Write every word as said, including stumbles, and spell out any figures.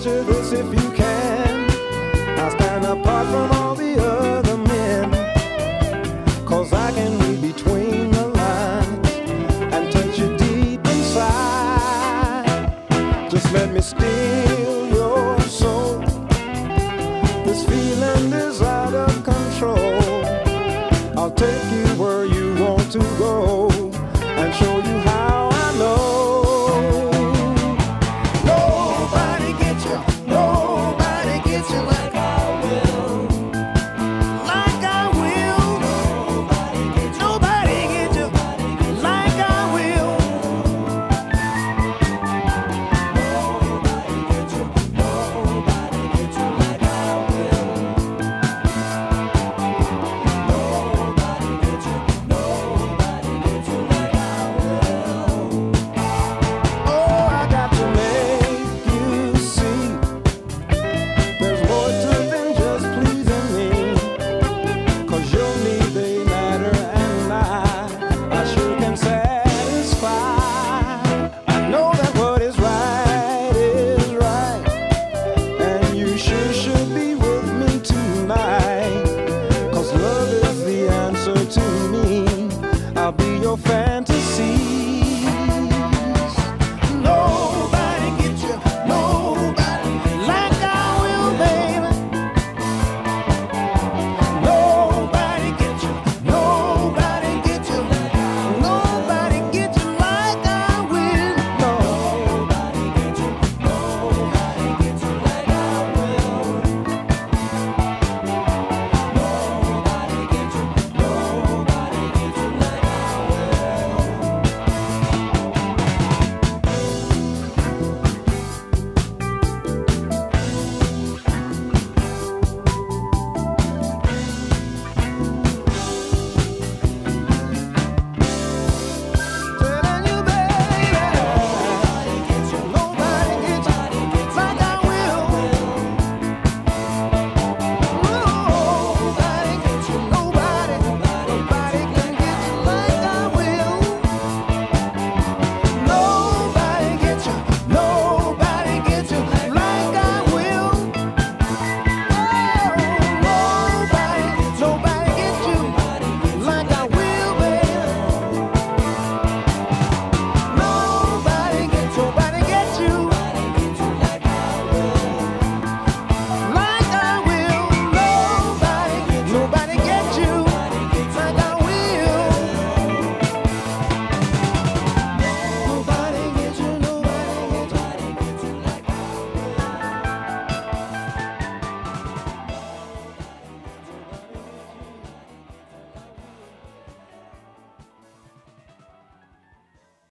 picture this if you can. I stand apart from all the other men, 'cause I can read between the lines and touch you deep inside. Just let me steal your soul. This feeling is out of control. I'll take you where you want to go and show you how I know. Nobody gets you, nobody gets you like I will. Like I will. Nobody gets you, nobody gets you like I will. Nobody gets you, nobody gets you like I will. Nobody gets you, nobody gets you like I will. Oh, I got to make you see there's more to it than just pleasing me, 'cause your needs, they matter, and I, I sure can satisfy. I know that what is right is right, and you sure should be with me tonight, 'cause love is the answer to me. I'll be your fantasy.